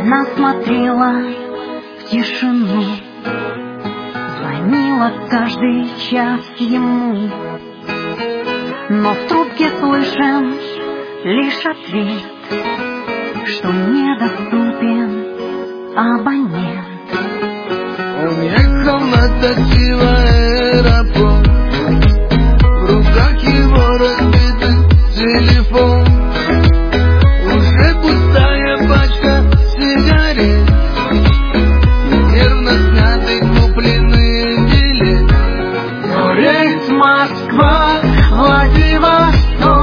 Она смотрела в тишину, звонила каждый час ему, но в трубке слышен лишь ответ, что недоступен абонент. Он ехал на такси в аэропорт, в руках его разбитый телефон, уже пустая пачка сигарет, нервно снятый купленный билет. Но рейс Москва, Владивосток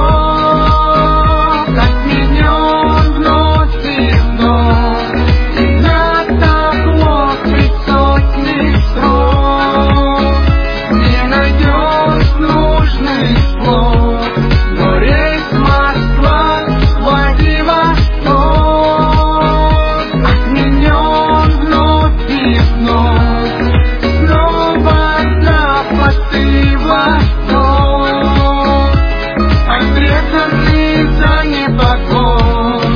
отменен вновь и вновь, и надо хлопать сотни строк, не найдешь нужных слов. Но рейс Москва, Владивосток отменен вновь и вновь, снова запад и восток, отрезанный за непокой.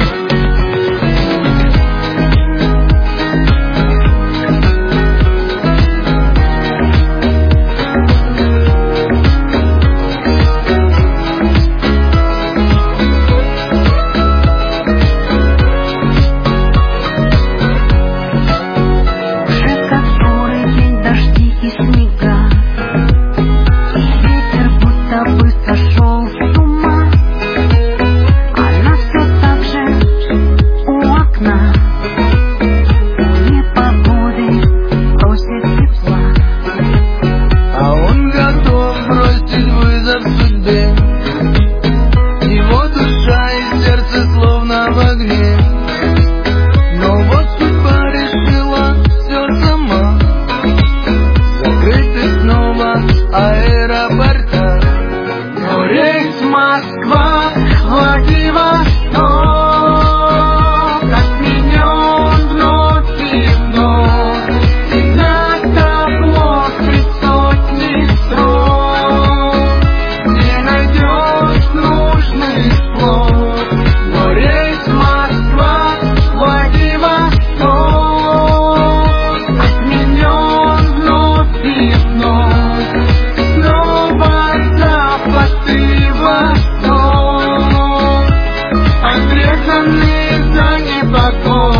Уже который день дожди и снега, и ветер будто бы сошел с ума. Она все так же у окна, у непогоды просит тепла. А он готов бросить вызов судьбе, его душа и сердце словно в огне. Но вот судьба решила все сама, закрыты снова аэропорта. Но рейс Москва, Владивосток отменен вновь и вновь, и надо хлопать сотни строк, не найдешь нужных слов. Но рейс Москва, Владивосток отменен вновь и вновь, снова запад и восток, отрезанный за непокой.